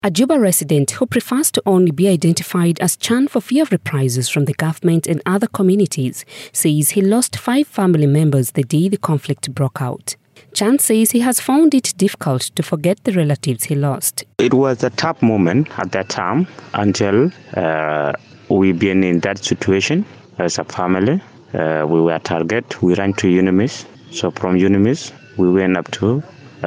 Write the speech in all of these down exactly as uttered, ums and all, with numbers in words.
A Juba resident who prefers to only be identified as Chan for fear of reprisals from the government and other communities says he lost five family members the day the conflict broke out. Chan says he has found it difficult to forget the relatives he lost. It was a tough moment at that time until uh, we've been in that situation as a family. Uh, we were targeted. We ran to Unimis. So from Unimis, we went up to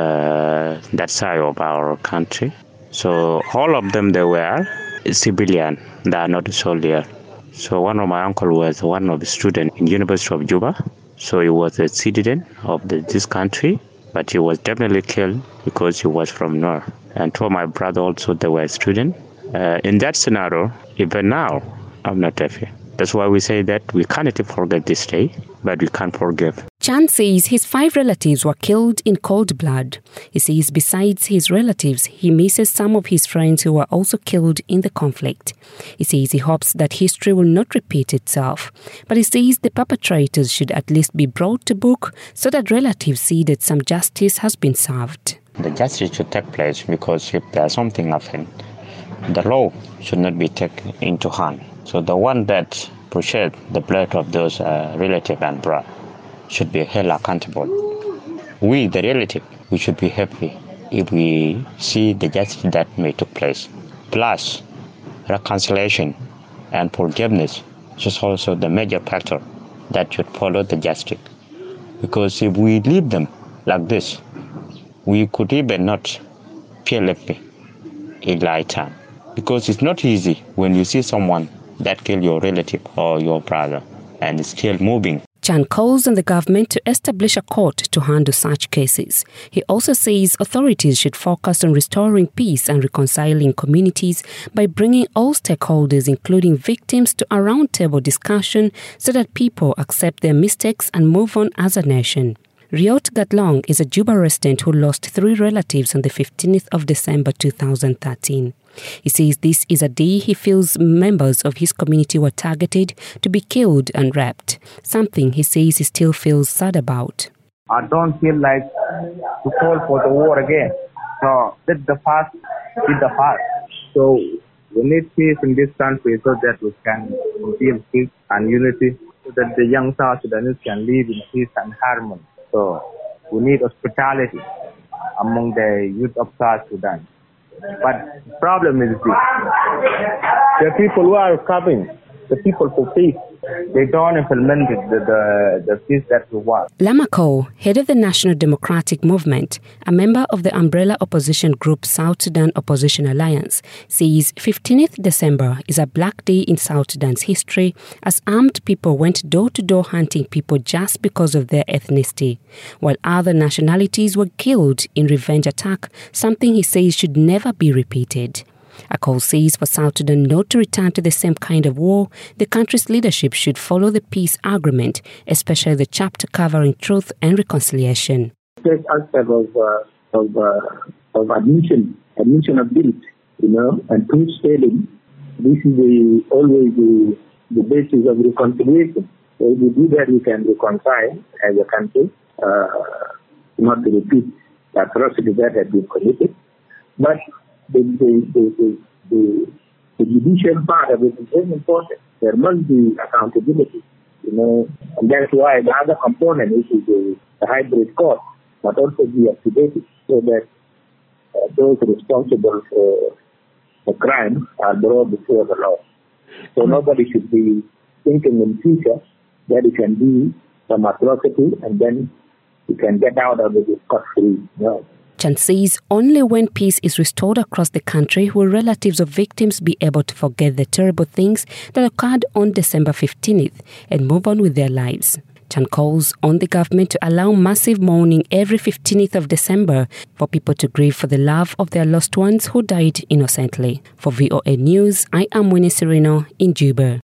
uh, that side of our country. So all of them, they were civilian. They are not soldier. So one of my uncle was one of the students in University of Juba. So he was a citizen of the, this country, but he was definitely killed because he was from North. And two of my brother also, they were students. Uh, in that scenario, even now, I'm not happy. That's why we say that we can't forget this day, but we can't forgive. Chan says his five relatives were killed in cold blood. He says besides his relatives, he misses some of his friends who were also killed in the conflict. He says he hopes that history will not repeat itself, but he says the perpetrators should at least be brought to book so that relatives see that some justice has been served. The justice should take place because if there's something happened, the law should not be taken into hand. So the one that purchased the blood of those uh, relatives and brother should be held accountable. We, the relative, we should be happy if we see the justice that may take place. Plus, reconciliation and forgiveness is also the major factor that should follow the justice. Because if we leave them like this, we could even not feel happy in lifetime. Because it's not easy when you see someone that killed your relative or your brother and is still moving. Chan calls on the government to establish a court to handle such cases. He also says authorities should focus on restoring peace and reconciling communities by bringing all stakeholders, including victims, to a roundtable discussion so that people accept their mistakes and move on as a nation. Riot Gatlong is a Juba resident who lost three relatives on the fifteenth of December two thousand thirteen. He says this is a day he feels members of his community were targeted to be killed and raped, something he says he still feels sad about. I don't feel like to call for the war again. So let the past be the past. So we need peace in this country so that we can feel peace and unity, so that the young South Sudanese can live in peace and harmony. So we need hospitality among the youth of South Sudan. But the problem is this. The people who are coming, the people for peace, they don't implement the, the, the peace that we want. Lamako, head of the National Democratic Movement, a member of the umbrella opposition group South Sudan Opposition Alliance, says fifteenth December is a black day in South Sudan's history as armed people went door-to-door hunting people just because of their ethnicity, while other nationalities were killed in revenge attack, something he says should never be repeated. Akol says for South Sudan not to return to the same kind of war, the country's leadership should follow the peace agreement, especially the chapter covering truth and reconciliation. This aspect of uh, of, uh, of admission, admission of guilt, you know, and truth telling, this is the, always the, the basis of reconciliation. So if we do that, we can reconcile as a country, uh, not to repeat the atrocities that have been committed. But The, the, the, the, the judicial part of it is very important. There must be accountability, you know, and that's why the other component, which is the, the hybrid court, must also be activated so that uh, those responsible for the crime are brought before the law. So mm-hmm. nobody should be thinking in future that it can be some atrocity and then you can get out of it scot-free. No. Chan says only when peace is restored across the country will relatives of victims be able to forget the terrible things that occurred on December fifteenth and move on with their lives. Chan calls on the government to allow massive mourning every fifteenth of December for people to grieve for the love of their lost ones who died innocently. For V O A News, I am Winnie Sereno in Juba.